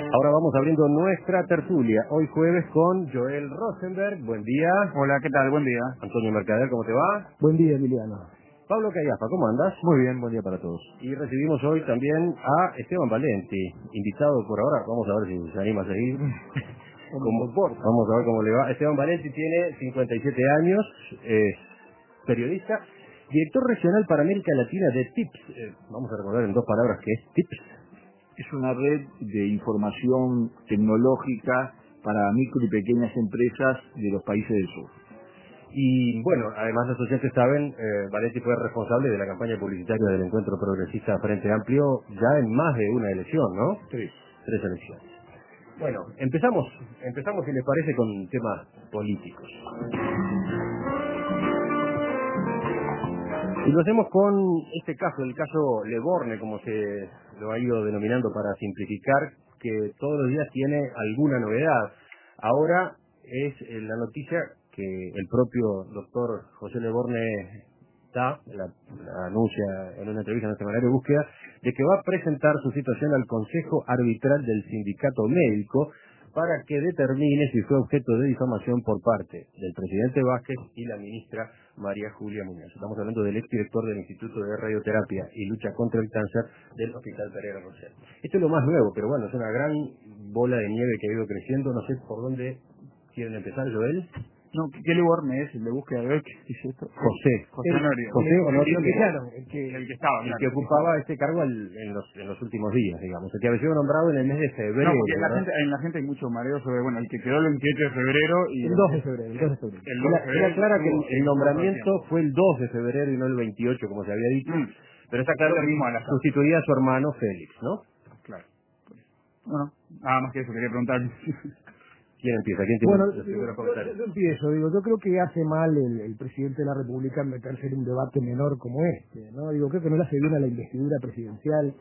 Ahora vamos abriendo nuestra tertulia, hoy jueves con Joel Rosenberg, buen día. Hola, ¿qué tal? Buen día. Antonio Mercader, ¿cómo te va? Buen día, Emiliano. Pablo Callafa, ¿cómo andas? Muy bien, buen día para todos. Y recibimos hoy también a Esteban Valenti, invitado por ahora, vamos a ver si se anima a seguir. Vamos a ver cómo le va. Esteban Valenti tiene 57 años, es periodista, director regional para América Latina de TIPS. Vamos a recordar en dos palabras qué es TIPS. Es una red de información tecnológica para micro y pequeñas empresas de los países del sur. Y bueno, además los oyentes saben, Valenti fue responsable de la campaña publicitaria del Encuentro Progresista Frente Amplio ya en más de una elección, ¿no? Tres elecciones. Bueno, empezamos si les parece con temas políticos. Y lo hacemos con este caso, el caso Leborne, como se lo ha ido denominando para simplificar, que todos los días tiene alguna novedad. Ahora es la noticia que el propio doctor José Leborne la anuncia en una entrevista en el semanario Búsqueda, de que va a presentar su situación al Consejo Arbitral del Sindicato Médico para que determine si fue objeto de difamación por parte del presidente Vázquez y la ministra María Julia Muñoz. Estamos hablando del exdirector del Instituto de Radioterapia y Lucha contra el Cáncer del Hospital Pereira Rosell. Esto es lo más nuevo, pero bueno, es una gran bola de nieve que ha ido creciendo. No sé por dónde quieren empezar, Joel. No, ¿qué Leborne es el de búsqueda de ver? ¿Qué es esto? José Honorio. José Honorio Leborne. Claro, el que ocupaba este cargo en los últimos días, digamos. El que había sido nombrado en el mes de febrero. No, porque en la gente hay mucho mareo sobre, el que quedó el 28 de febrero y... El 2 de febrero. Él aclara que el nombramiento fue el 2 de febrero y no el 28, como se había dicho. Pero está claro que sustituía a su hermano Félix, ¿no? Claro. Bueno, nada más que eso, quería preguntar. ¿Quién empieza? ¿Quién tiene los primeros yo comentarios? empiezo. Yo creo que hace mal el presidente de la República en meterse en un debate menor como este, ¿no? Creo que no le hace bien a la investidura presidencial.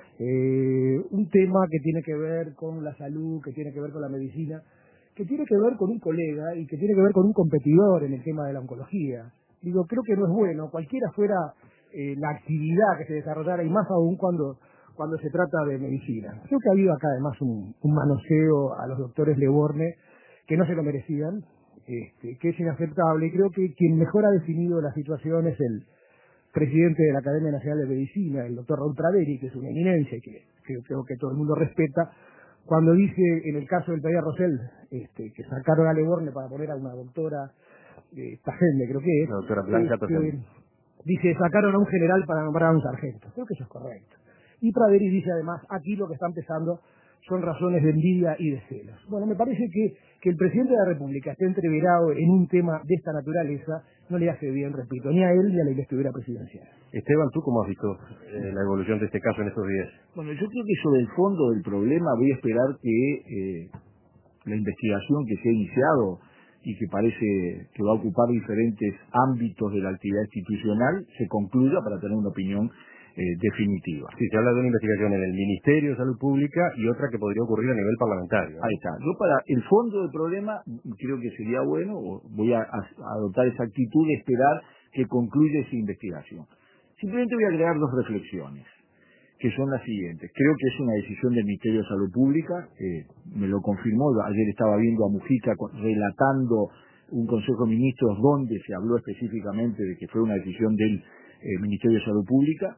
Un tema que tiene que ver con la salud, que tiene que ver con la medicina, que tiene que ver con un colega y que tiene que ver con un competidor en el tema de la oncología. Creo que no es bueno, cualquiera fuera la actividad que se desarrollara, y más aún cuando se trata de medicina. Creo que ha habido acá además un manoseo a los doctores Leborne que no se lo merecían, que es inaceptable, y creo que quien mejor ha definido la situación es el presidente de la Academia Nacional de Medicina, el doctor Raúl Praderi, que es una eminencia y que creo que todo el mundo respeta, cuando dice en el caso del Pereira Rosell que sacaron a Leborne para poner a una doctora Tajende, creo que es, la doctora Blanca Tajende. Dice, sacaron a un general para nombrar a un sargento. Creo que eso es correcto. Y Praderi dice además, aquí lo que está empezando son razones de envidia y de celos. Bueno, me parece que el presidente de la República esté entreverado en un tema de esta naturaleza no le hace bien, repito, ni a él ni a la investidura presidencial. Esteban, ¿tú cómo has visto la evolución de este caso en estos días? Bueno, yo creo que sobre el fondo del problema voy a esperar que la investigación que se ha iniciado y que parece que va a ocupar diferentes ámbitos de la actividad institucional se concluya para tener una opinión definitiva. Sí, se habla de una investigación en el Ministerio de Salud Pública y otra que podría ocurrir a nivel parlamentario, ¿no? Ahí está. Yo para el fondo del problema creo que sería bueno, o voy a adoptar esa actitud de esperar que concluya esa investigación. Simplemente voy a agregar dos reflexiones, que son las siguientes. Creo que es una decisión del Ministerio de Salud Pública, me lo confirmó, ayer estaba viendo a Mujica relatando un Consejo de Ministros donde se habló específicamente de que fue una decisión del Ministerio de Salud Pública.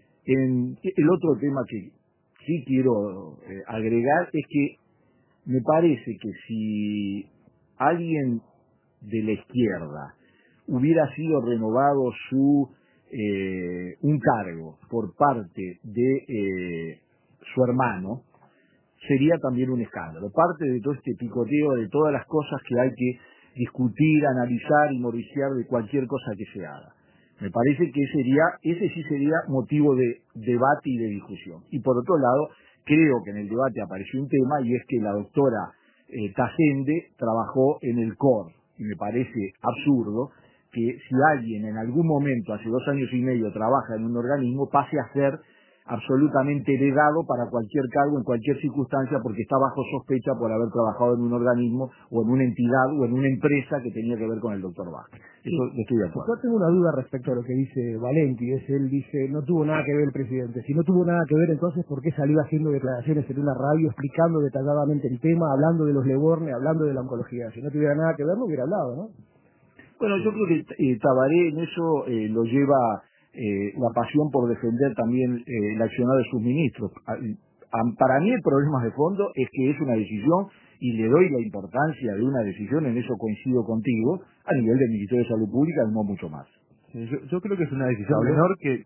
El otro tema que sí quiero agregar es que me parece que si alguien de la izquierda hubiera sido renovado un cargo por parte de su hermano, sería también un escándalo. Parte de todo este picoteo, de todas las cosas que hay que discutir, analizar y moriciar de cualquier cosa que se haga. Me parece que ese sí sería motivo de debate y de discusión. Y por otro lado, creo que en el debate apareció un tema, y es que la doctora Tajende trabajó en el COR, y me parece absurdo que si alguien en algún momento, hace 2 años y medio, trabaja en un organismo, pase a ser absolutamente heredado para cualquier cargo, en cualquier circunstancia, porque está bajo sospecha por haber trabajado en un organismo o en una entidad o en una empresa que tenía que ver con el doctor Vázquez. Eso estoy de acuerdo. Yo tengo una duda respecto a lo que dice Valenti. Él dice, no tuvo nada que ver el presidente. Si no tuvo nada que ver, entonces, ¿por qué salió haciendo declaraciones en una radio explicando detalladamente el tema, hablando de los Leborne, hablando de la oncología? Si no tuviera nada que ver, no hubiera hablado, ¿no? Bueno, yo creo que Tabaré en eso lo lleva la pasión por defender también el accionar de sus ministros. Para mí el problema de fondo es que es una decisión, y le doy la importancia de una decisión, en eso coincido contigo, a nivel del Ministerio de Salud Pública, no mucho más. Yo creo que es una decisión menor que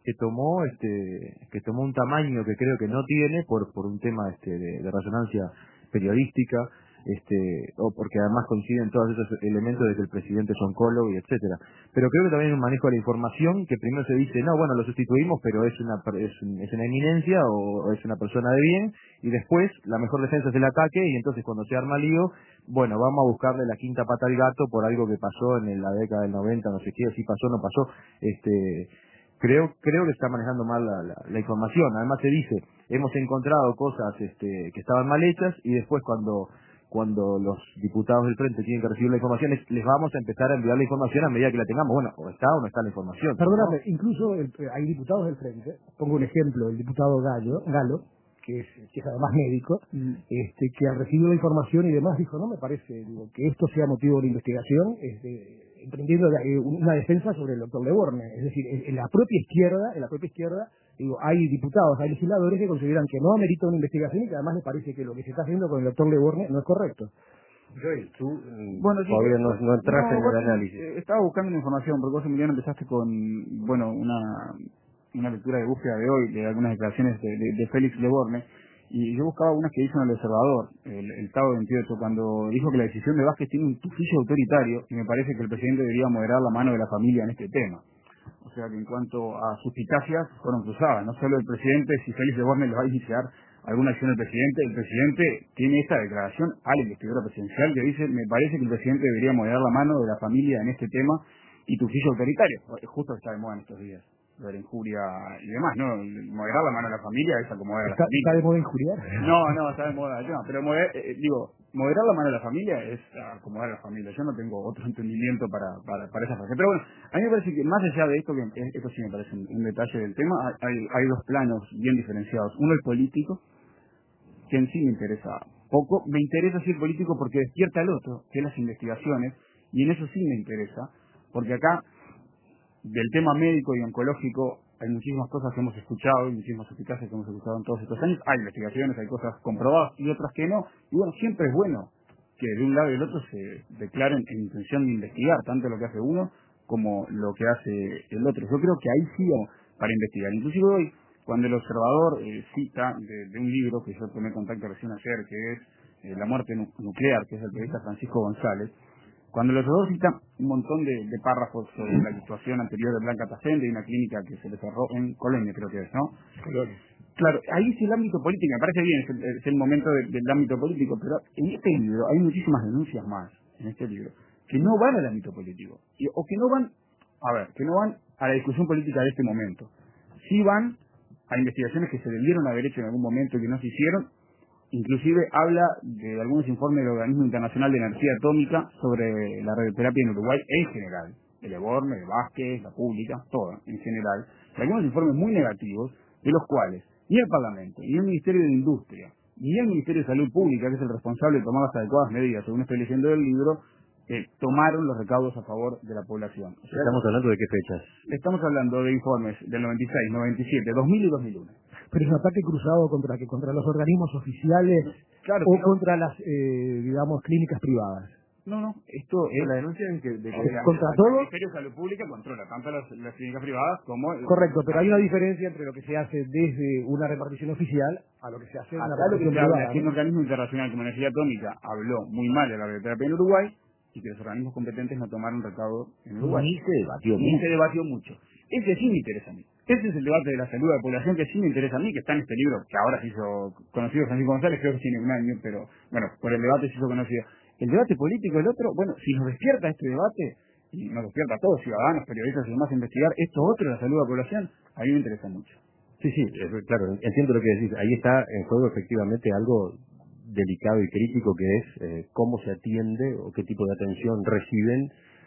tomó un tamaño que creo que no tiene por un tema de resonancia periodística, o porque además coinciden todos esos elementos de que el presidente es oncólogo y etcétera. Pero creo que también hay un manejo de la información que primero se dice, no, bueno, lo sustituimos, pero es una eminencia o es una persona de bien, y después la mejor defensa es el ataque, y entonces cuando se arma lío, bueno, vamos a buscarle la quinta pata al gato por algo que pasó en la década del 90, no sé qué, si pasó o no pasó. Creo que está manejando mal la información. Además se dice, hemos encontrado cosas que estaban mal hechas, y después cuando los diputados del frente tienen que recibir la información, les vamos a empezar a enviar la información a medida que la tengamos. Bueno, o está o no está la información. Perdóname, ¿no? incluso hay diputados del frente, pongo un ejemplo, el diputado Galo, que es además médico, que al recibir la información y demás dijo, no me parece que esto sea motivo de investigación, emprendiendo una defensa sobre el doctor Leborne. Es decir, en la propia izquierda, hay diputados, hay legisladores que consideran que no amerita una investigación y que además les parece que lo que se está haciendo con el doctor Leborne no es correcto. Joel, tú Bueno, sí, todavía no entras en el análisis. Estaba buscando una información, porque vos, Emiliano, empezaste con, bueno, una lectura de búsqueda de hoy, de algunas declaraciones de Félix Leborne, y yo buscaba unas que hizo en El Observador, el sábado 28, cuando dijo que la decisión de Vázquez tiene un tufillo autoritario, y me parece que el presidente debería moderar la mano de la familia en este tema. O sea que en cuanto a suspicacias, fueron cruzadas, no solo el presidente, si Félix Leborne le va a iniciar alguna acción del presidente, el presidente tiene esta declaración al investigador presidencial que dice, me parece que el presidente debería moderar la mano de la familia en este tema, y tufillo autoritario, justo está de moda en estos días, lo de la injuria y demás, ¿no? Moderar la mano de la familia es acomodar a la familia. ¿Está de moda injuriar? No, está de moda el tema, pero moderar la mano de la familia es acomodar a la familia. Yo no tengo otro entendimiento para esa frase. Pero bueno, a mí me parece que más allá de esto, que esto sí me parece un detalle del tema, hay dos planos bien diferenciados. Uno, el político, que en sí me interesa poco. Me interesa sí el político porque despierta al otro, que es las investigaciones, y en eso sí me interesa, porque acá, del tema médico y oncológico, hay muchísimas cosas que hemos escuchado, y muchísimas eficaces que hemos escuchado en todos estos años. Hay investigaciones, hay cosas comprobadas y otras que no. Y bueno, siempre es bueno que de un lado y del otro se declaren en intención de investigar, tanto lo que hace uno como lo que hace el otro. Yo creo que ahí sí para investigar. Inclusive hoy, cuando el Observador cita de un libro que yo tomé contacto recién ayer, que es La muerte nuclear, que es del periodista Francisco González, cuando el Observador cita un montón de párrafos sobre la situación anterior de Blanca Tacente y una clínica que se le cerró en Colonia, creo que es, ¿no? Colonia. Claro, ahí es el ámbito político, me parece bien, es el momento del ámbito político, pero en este libro hay muchísimas denuncias más, en este libro, que no van al ámbito político, o que no van a la discusión política de este momento. Sí van a investigaciones que se debieron haber hecho en algún momento y que no se hicieron. Inclusive habla de algunos informes del Organismo Internacional de Energía Atómica sobre la radioterapia en Uruguay en general, de Leborne, de Vázquez, la pública, toda en general. Y algunos informes muy negativos, de los cuales ni el Parlamento, ni el Ministerio de Industria, ni el Ministerio de Salud Pública, que es el responsable de tomar las adecuadas medidas, según estoy leyendo del libro, tomaron los recaudos a favor de la población. O sea, ¿estamos hablando de qué fechas? Estamos hablando de informes del 96, 97, 2000 y 2001. Pero es un ataque cruzado contra los organismos oficiales, claro, o contra las, digamos, clínicas privadas. No, esto es la denuncia de que contra todo. El Ministerio de Salud Pública controla tanto las clínicas privadas como... Correcto, pero hay una diferencia entre lo que se hace desde una repartición oficial a lo que se hace en una repartición privada. Que un organismo internacional como Energía Atómica habló muy mal de la radioterapia en Uruguay y que los organismos competentes no tomaron recaudo en Uruguay. Ni se debatió mucho. Ese sí me interesa a mí. Ese es el debate de la salud de la población que sí me interesa a mí, que está en este libro, que ahora se hizo conocido Francisco González, creo que tiene un año, pero bueno, por el debate se hizo conocido. El debate político, el otro, bueno, si nos despierta este debate, y nos despierta a todos, ciudadanos, periodistas y demás, a investigar esto otro de la salud de la población, a mí me interesa mucho. Sí, claro, entiendo lo que decís. Ahí está en juego efectivamente algo delicado y crítico, que es cómo se atiende o qué tipo de atención reciben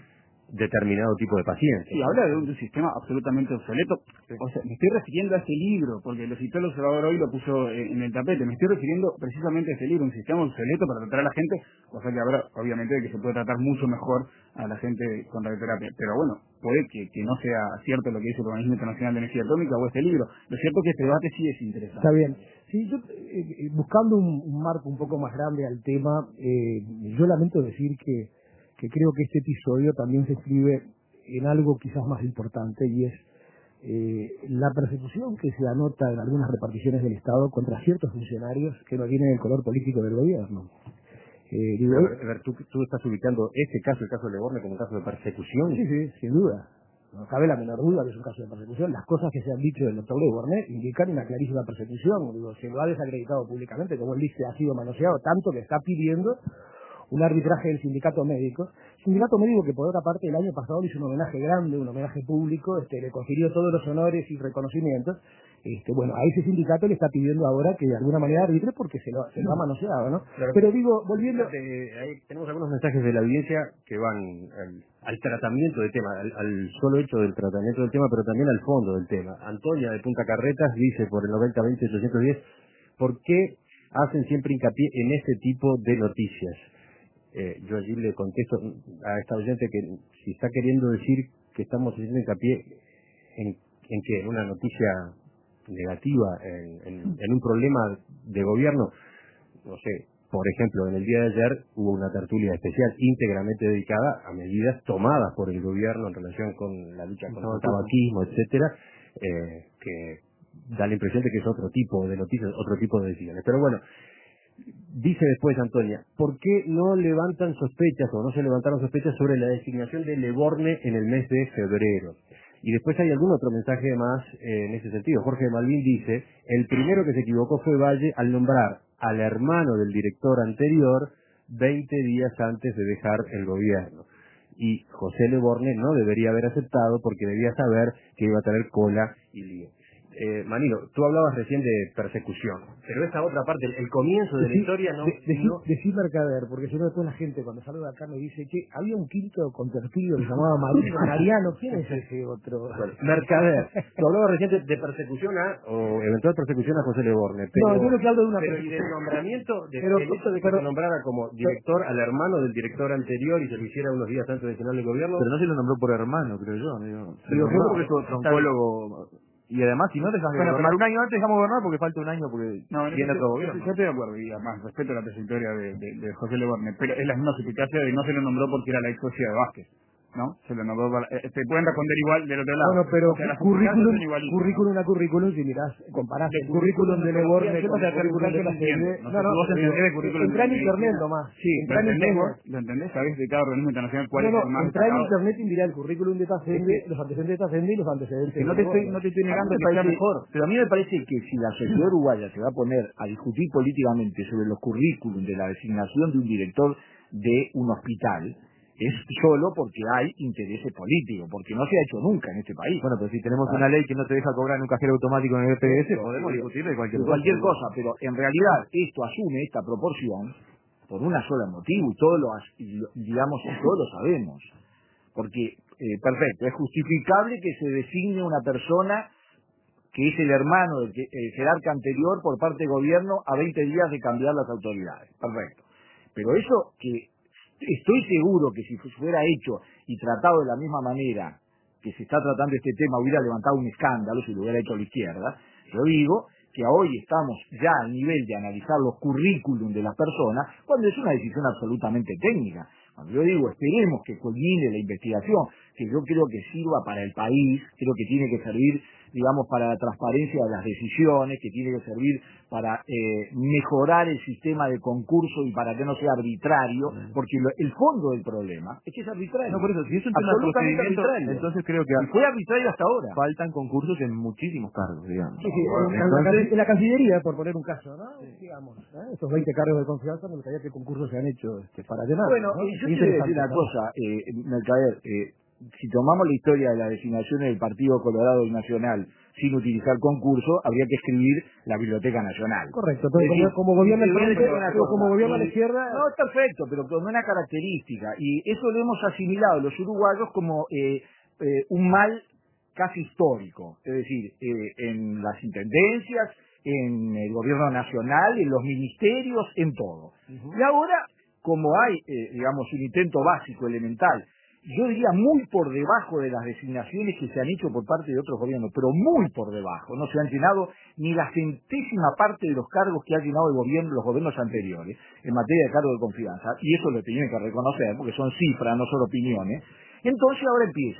determinado tipo de pacientes. Sí, habla de un sistema absolutamente obsoleto. Sí. O sea, me estoy refiriendo a este libro, porque lo citó el Observador hoy, lo puso en el tapete. Me estoy refiriendo precisamente a este libro, un sistema obsoleto para tratar a la gente, o sea que habrá, obviamente, que se puede tratar mucho mejor a la gente con radioterapia. Pero bueno, puede que no sea cierto lo que dice el Organismo Internacional de Energía Atómica o este libro. Lo cierto es que este debate sí es interesante. Está bien. Sí, yo, buscando un marco un poco más grande al tema, yo lamento decir que creo que este episodio también se escribe en algo quizás más importante, y es la persecución que se anota en algunas reparticiones del Estado contra ciertos funcionarios que no tienen el color político del gobierno. A ver, ¿tú estás ubicando este caso, el caso de Leborne, como un caso de persecución? Sí, sin duda. No cabe la menor duda que es un caso de persecución. Las cosas que se han dicho del doctor Leborne indican una clarísima persecución. Se lo ha desacreditado públicamente, como él dice, ha sido manoseado tanto que está pidiendo un arbitraje del sindicato médico. Sindicato médico que por otra parte el año pasado hizo un homenaje grande, un homenaje público, le confirió todos los honores y reconocimientos. Bueno, a ese sindicato le está pidiendo ahora que de alguna manera arbitre porque se lo ha manoseado, ¿no? Claro. Pero digo, volviendo... Ahí tenemos algunos mensajes de la audiencia que van al tratamiento del tema, al solo hecho del tratamiento del tema, pero también al fondo del tema. Antonia de Punta Carretas dice por el 9020-810, ¿por qué hacen siempre hincapié en este tipo de noticias? Yo allí le contesto a esta oyente que si está queriendo decir que estamos haciendo hincapié en que en una noticia negativa, en un problema de gobierno, no sé, por ejemplo, en el día de ayer hubo una tertulia especial íntegramente dedicada a medidas tomadas por el gobierno en relación con la lucha contra el tabaquismo, etcétera, que da la impresión de que es otro tipo de noticias, otro tipo de decisiones. Pero bueno, dice después Antonia, ¿por qué no levantan sospechas o no se levantaron sospechas sobre la designación de Leborne en el mes de febrero? Y después hay algún otro mensaje más en ese sentido. Jorge de Malvin dice, el primero que se equivocó fue Valle al nombrar al hermano del director anterior 20 días antes de dejar el gobierno. Y José Leborne no debería haber aceptado porque debía saber que iba a tener cola y lío. Manilo, tú hablabas recién de persecución, pero esa otra parte, el comienzo de la historia no... Decí Mercader, porque yo después la gente cuando salgo de acá me dice que había un quinto contertulio que se llamaba Mariano, ¿quién es ese otro? Bueno, Mercader, tú hablabas recién de persecución o eventual persecución a José Leborne, pero... No, yo lo que hablo de una persecución. Y del nombramiento, el hecho de que se nombrara como director al hermano del director anterior y se lo hiciera unos días antes del final del gobierno... Pero no se lo nombró por hermano, creo yo. Se lo nombró porque es troncólogo... Y además, si no dejas de gobernar un año antes, dejamos gobernar porque falta un año porque viene otro gobierno. Yo estoy de acuerdo, y además respeto la trayectoria de José Leborne, pero es la misma suspicacia de no se lo nombró porque era la ex socia de Vázquez, ¿no? Se lo nombró para... te pueden responder igual del otro lado. Bueno, pero o sea, currículum a currículum, si mirás, comparás el currículum de Leborne con el currículum de Tafende... Entra en internet nomás. Sí, ¿lo entendés? ¿Sabés de cada organismo internacional cuál es el más entra en internet y mirá el currículum de Tafende, los antecedentes de Tafende y los antecedentes de Leborne. No te estoy negando que sea mejor. Pero a mí me parece que si la sociedad uruguaya se va a poner a discutir políticamente sobre los currículum de la designación de un director de un hospital, es solo porque hay intereses políticos, porque no se ha hecho nunca en este país. Bueno, pero si tenemos una ley que no te deja cobrar en un cajero automático en el EPS, podemos discutir de cualquier cosa, pero en realidad esto asume esta proporción por una sola motivo, y todos lo sabemos. Porque, perfecto, es justificable que se designe una persona que es el hermano del jerarca anterior por parte del gobierno a 20 días de cambiar las autoridades. Perfecto. Pero eso que estoy seguro que si fuera hecho y tratado de la misma manera que se está tratando este tema, hubiera levantado un escándalo si lo hubiera hecho a la izquierda. Yo digo que hoy estamos ya al nivel de analizar los currículum de las personas cuando es una decisión absolutamente técnica. Cuando yo digo esperemos que culmine la investigación, que yo creo que sirva para el país, creo que tiene que servir, digamos, para la transparencia de las decisiones, que tiene que servir para mejorar el sistema de concurso y para que no sea arbitrario, porque el fondo del problema es que es arbitrario. No, por eso, si es un tema de procedimiento, entonces creo que fue arbitrario hasta ahora. Faltan concursos en muchísimos cargos, digamos. Sí, en la Cancillería, por poner un caso, ¿no? Sí. Digamos, estos 20 cargos de confianza, me gustaría que concursos se han hecho para llenar. Bueno, ¿no? yo quiero decir una cosa, Mercader, si tomamos la historia de las designaciones del Partido Colorado y Nacional sin utilizar concurso, habría que escribir la Biblioteca Nacional. Correcto, entonces como gobierna el frente, como gobierna la izquierda... No, es perfecto, pero como una característica, y eso lo hemos asimilado los uruguayos como un mal casi histórico, es decir, en las intendencias, en el gobierno nacional, en los ministerios, en todo. Y ahora, como hay, digamos, un intento básico, elemental, yo diría muy por debajo de las designaciones que se han hecho por parte de otros gobiernos, pero muy por debajo, no se han llenado ni la centésima parte de los cargos que ha llenado los gobiernos anteriores en materia de cargo de confianza, y eso lo tienen que reconocer, porque son cifras, no son opiniones. Entonces ahora empieza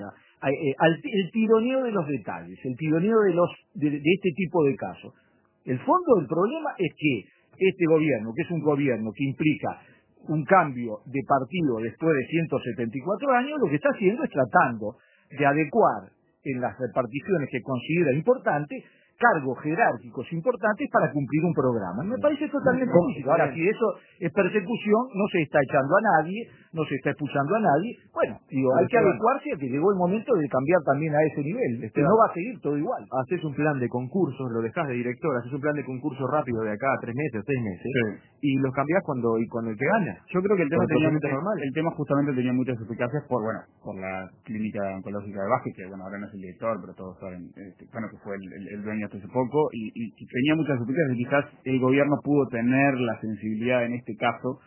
el tironeo de los detalles, el tironeo de este tipo de casos. El fondo del problema es que este gobierno, que es un gobierno que implica un cambio de partido después de 174 años, lo que está haciendo es tratando de adecuar en las reparticiones que considera importantes cargos jerárquicos importantes para cumplir un programa. Me parece totalmente lógico. Ahora, si eso es persecución, no se está echando a nadie, no se está expulsando a nadie. Bueno, digo, hay que adecuarse a que llegó el momento de cambiar también a ese nivel. No va a seguir todo igual. Haces un plan de concursos, lo dejás de director, haces un plan de concurso rápido de acá a 3 meses, 6 meses, y los cambiás cuando el que gana. Yo creo que el tema normal. El tema justamente tenía muchas suspicacias por la clínica oncológica de Vázquez, que ahora no es el director, pero todos saben, que fue el dueño hasta hace poco, y tenía muchas suspicacias, y quizás el gobierno pudo tener la sensibilidad en este caso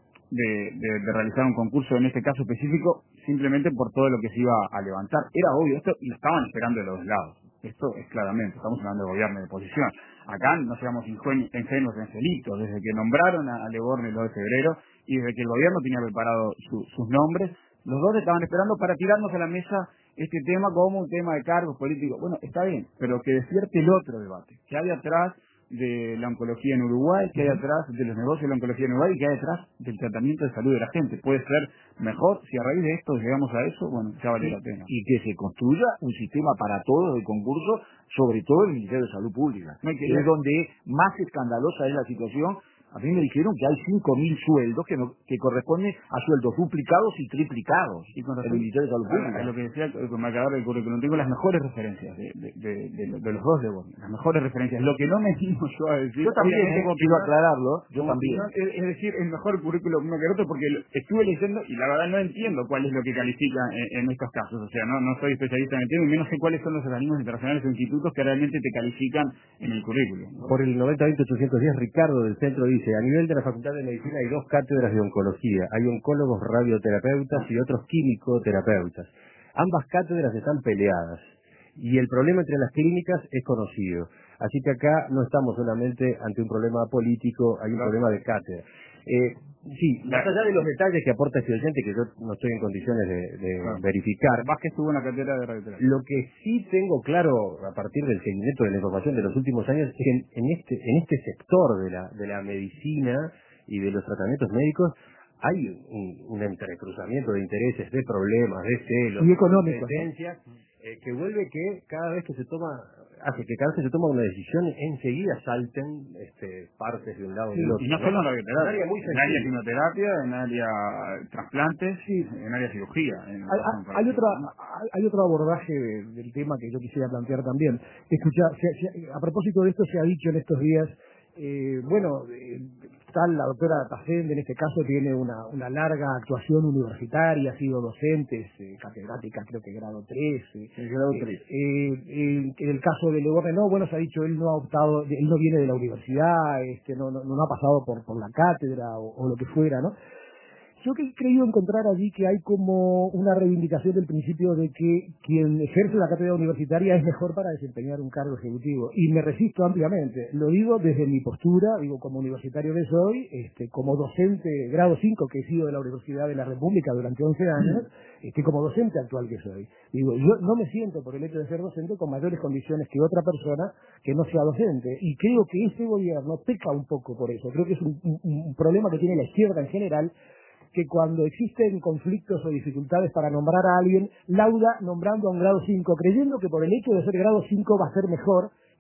de realizar un concurso en este caso específico, simplemente por todo lo que se iba a levantar. Era obvio, esto lo estaban esperando de los dos lados. Esto es claramente, estamos hablando de gobierno y de oposición. Acá no seamos ingenuos, angelitos. Desde que nombraron a Leborne el 2 de febrero y desde que el gobierno tenía preparado sus nombres, los dos estaban esperando para tirarnos a la mesa este tema como un tema de cargos políticos. Bueno, está bien, pero que despierte el otro debate, que hay atrás de la oncología en Uruguay, que hay atrás de los negocios de la oncología en Uruguay y que hay atrás del tratamiento de salud de la gente. Puede ser mejor si a raíz de esto llegamos a eso, bueno, ya vale la pena. Y que se construya un sistema para todos de concurso, sobre todo el Ministerio de Salud Pública, que es donde más escandalosa es la situación. A mí me dijeron que hay 5.000 sueldos que corresponden a sueldos duplicados y triplicados en el Ministerio de Salud Pública. Es lo que decía el marcador del currículum. Tengo las mejores referencias de los dos de vos, las mejores referencias. Lo que no me animo yo a decir... Yo también quiero aclararlo, yo también. Es decir, el mejor currículum uno que el otro, porque estuve leyendo y la verdad no entiendo cuál es lo que califica en estos casos. O sea, no soy especialista en el tema y menos sé cuáles son los organismos internacionales o institutos que realmente te califican en el currículum. Por el 90-20-810, Ricardo del Centro dice: a nivel de la Facultad de Medicina hay 2 cátedras de oncología. Hay oncólogos radioterapeutas y otros químico-terapeutas. Ambas cátedras están peleadas y el problema entre las clínicas es conocido. Así que acá no estamos solamente ante un problema político, hay un problema de cátedra. Más allá de los detalles que aporta este oyente, que yo no estoy en condiciones de verificar. Vázquez tuvo una cátedra de radioterapia. Lo que sí tengo claro, a partir del seguimiento de la información de los últimos años, es que en este sector de la medicina y de los tratamientos médicos hay un entrecruzamiento de intereses, de problemas, de celos, y económicos, de tendencias, que vuelve que cada vez que se toma una decisión, enseguida salten partes de un lado y del otro. Y no solo en radioterapia, en área quimioterapia, en área trasplantes, en área cirugía. Hay otro abordaje del tema que yo quisiera plantear también. Escucha, a propósito de esto se ha dicho en estos días, la doctora Tafende en este caso tiene una larga actuación universitaria, ha sido docente, catedrática creo que grado 3. En el caso de Leborne se ha dicho él no ha optado, él no viene de la universidad, no ha pasado por la cátedra o lo que fuera, ¿no? Yo he creído encontrar allí que hay como una reivindicación del principio de que quien ejerce la cátedra universitaria es mejor para desempeñar un cargo ejecutivo. Y me resisto ampliamente. Lo digo desde mi postura, como universitario que soy, como docente grado 5 que he sido de la Universidad de la República durante 11 años, como docente actual que soy. Yo no me siento por el hecho de ser docente con mayores condiciones que otra persona que no sea docente. Y creo que este gobierno peca un poco por eso. Creo que es un problema que tiene la izquierda en general, que cuando existen conflictos o dificultades para nombrar a alguien, lauda nombrando a un grado 5, creyendo que por el hecho de ser grado 5 va a ser mejor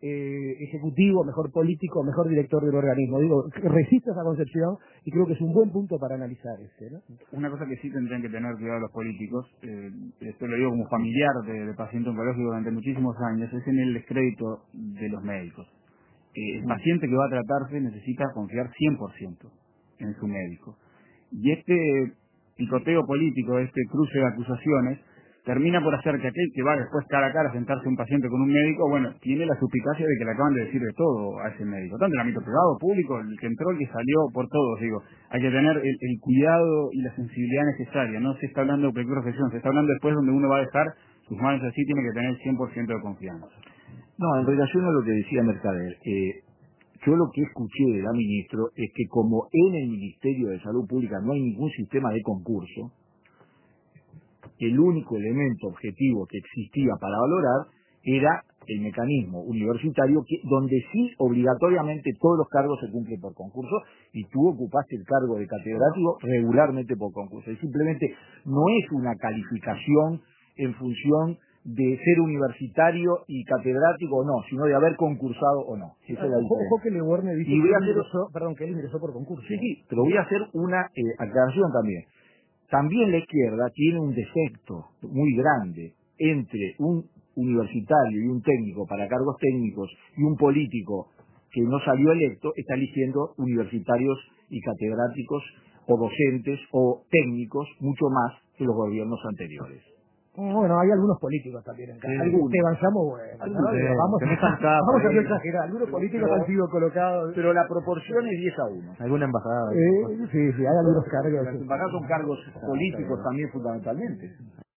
ejecutivo, mejor político, mejor director del organismo. Digo, resisto esa concepción y creo que es un buen punto para analizar ¿no? Una cosa que sí tendrían que tener cuidado los políticos, esto lo digo como familiar de paciente oncológico durante muchísimos años, es en el descrédito de los médicos. El paciente que va a tratarse necesita confiar 100% en su médico. Y este picoteo político, este cruce de acusaciones, termina por hacer que aquel que va después cara a cara a sentarse un paciente con un médico, bueno, tiene la suspicacia de que le acaban de decir de todo a ese médico, tanto en el ámbito privado, público, el que entró, el que salió, por todos, digo. Hay que tener el cuidado y la sensibilidad necesaria, no se está hablando de cualquier profesión, se está hablando después donde uno va a dejar sus manos así, tiene que tener 100% de confianza. No, en relación a lo que decía Mercader, yo lo que escuché de la ministra es que como en el Ministerio de Salud Pública no hay ningún sistema de concurso, el único elemento objetivo que existía para valorar era el mecanismo universitario, donde sí obligatoriamente todos los cargos se cumplen por concurso, y tú ocupaste el cargo de catedrático regularmente por concurso. Y simplemente no es una calificación en función de ser universitario y catedrático o no, sino de haber concursado o no. Esa es la diferencia. Ojo que Leborne dice que él ingresó por concurso. Sí, pero voy a hacer una aclaración también. También la izquierda tiene un defecto muy grande entre un universitario y un técnico para cargos técnicos y un político que no salió electo, está eligiendo universitarios y catedráticos o docentes o técnicos mucho más que los gobiernos anteriores. Bueno, hay algunos políticos también en casa. Algunos. Esteban Samo, bueno, vamos a no exagerar. Algunos políticos han sido colocados. Pero la proporción es 10-1. ¿Alguna embajada? Sí, hay algunos cargos. Las embajadas son cargos políticos también fundamentalmente.